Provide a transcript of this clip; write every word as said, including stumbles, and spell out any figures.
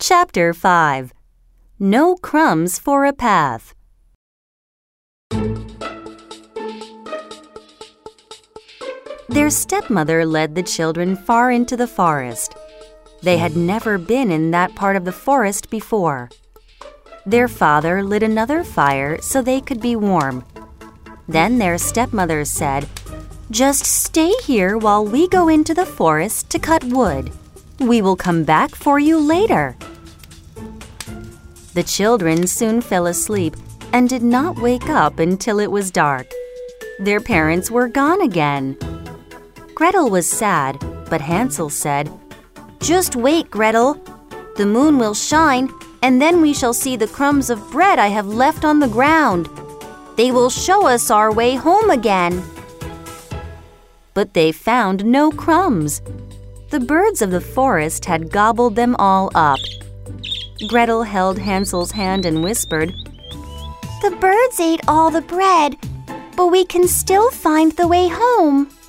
Chapter five. No Crumbs for a Path. Their stepmother led the children far into the forest. They had never been in that part of the forest before. Their father lit another fire so they could be warm. Then their stepmother said, "Just stay here while we go into the forest to cut wood. We will come back for you later." The children soon fell asleep and did not wake up until it was dark. Their parents were gone again. Gretel was sad, but Hansel said, "Just wait, Gretel. The moon will shine, and then we shall see the crumbs of bread I have left on the ground. They will show us our way home again." But they found no crumbs. The birds of the forest had gobbled them all up. Gretel held Hansel's hand and whispered, "The birds ate all the bread, but we can still find the way home."